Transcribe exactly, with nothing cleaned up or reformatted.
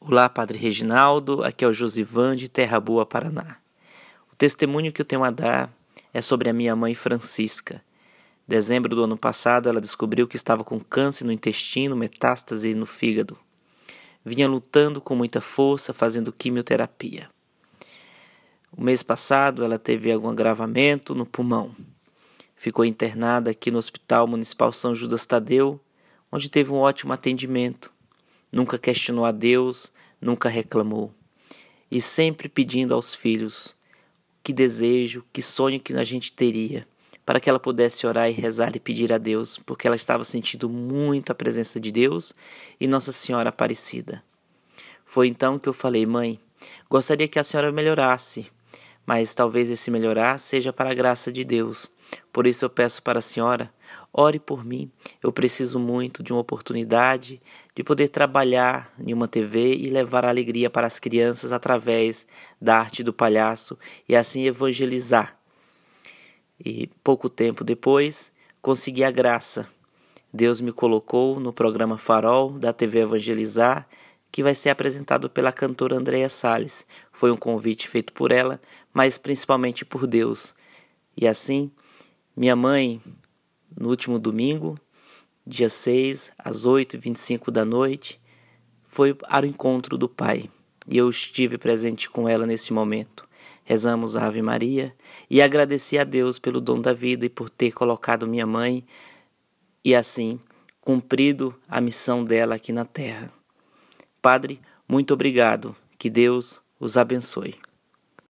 Olá, Padre Reginaldo, aqui é o Josivan de Terra Boa, Paraná. O testemunho que eu tenho a dar é sobre a minha mãe Francisca. Em dezembro do ano passado, ela descobriu que estava com câncer no intestino, metástase no fígado. Vinha lutando com muita força, fazendo quimioterapia. O mês passado, ela teve algum agravamento no pulmão. Ficou internada aqui no Hospital Municipal São Judas Tadeu, onde teve um ótimo atendimento. Nunca questionou a Deus, nunca reclamou. E sempre pedindo aos filhos que desejo, que sonho que a gente teria, para que ela pudesse orar e rezar e pedir a Deus, porque ela estava sentindo muito a presença de Deus e Nossa Senhora Aparecida. Foi então que eu falei: mãe, gostaria que a senhora melhorasse, mas talvez esse melhorar seja para a graça de Deus. Por isso eu peço para a senhora, ore por mim. Eu preciso muito de uma oportunidade de poder trabalhar em uma T V e levar alegria para as crianças através da arte do palhaço e assim evangelizar. E pouco tempo depois, consegui a graça. Deus me colocou no programa Farol da T V Evangelizar, que vai ser apresentado pela cantora Andréa Salles. Foi um convite feito por ela, mas principalmente por Deus. E assim, minha mãe, no último domingo, dia seis, às oito e vinte e cinco da noite, foi ao encontro do Pai. E eu estive presente com ela nesse momento. Rezamos a Ave Maria e agradeci a Deus pelo dom da vida e por ter colocado minha mãe e assim cumprido a missão dela aqui na terra. Padre, muito obrigado. Que Deus os abençoe.